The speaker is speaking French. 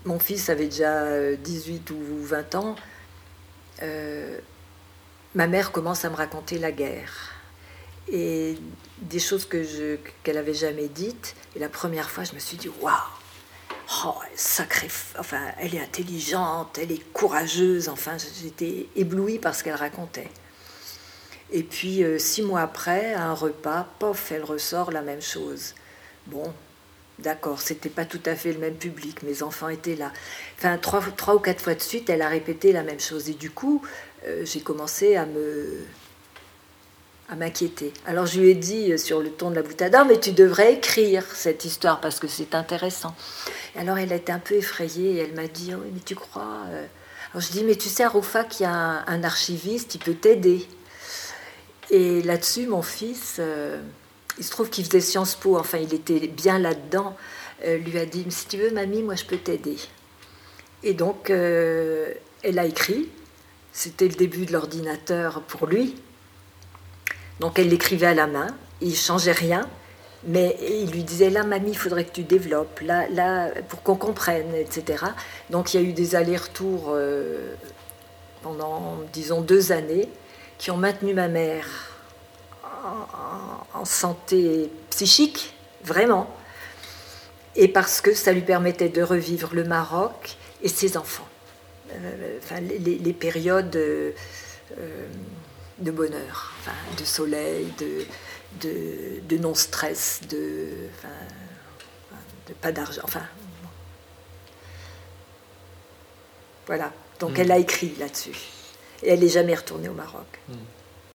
mon fils avait déjà 18 ou 20 ans, ma mère commence à me raconter la guerre. Et des choses qu'elle n'avait jamais dites. Et la première fois, je me suis dit, waouh, oh, sacrée, enfin, elle est intelligente, elle est courageuse. Enfin, j'étais éblouie par ce qu'elle racontait. Et puis, 6 mois après, à un repas, pof, elle ressort la même chose. Bon, d'accord, c'était pas tout à fait le même public, mes enfants étaient là. Enfin, 3 ou 4 fois de suite, elle a répété la même chose. Et du coup, j'ai commencé à m'inquiéter. Alors je lui ai dit sur le ton de la boutade, mais tu devrais écrire cette histoire parce que c'est intéressant. Et alors elle a été un peu effrayée et elle m'a dit, oui, mais tu crois Alors je dis, mais tu sais, à Roufac, il y a un archiviste, il peut t'aider. Et là-dessus, mon fils, il se trouve qu'il faisait Sciences Po, enfin il était bien là-dedans, lui a dit, si tu veux mamie, moi je peux t'aider. Et donc elle a écrit, c'était le début de l'ordinateur pour lui. Donc elle l'écrivait à la main, il ne changeait rien, mais il lui disait, là mamie, il faudrait que tu développes, là pour qu'on comprenne, etc. Donc il y a eu des allers-retours pendant, disons, 2 années, qui ont maintenu ma mère en santé psychique, vraiment, et parce que ça lui permettait de revivre le Maroc et ses enfants. Enfin, les périodes... de bonheur, enfin, de soleil, de non-stress, de pas d'argent, enfin. Voilà. Donc elle a écrit là-dessus. Et elle n'est jamais retournée au Maroc.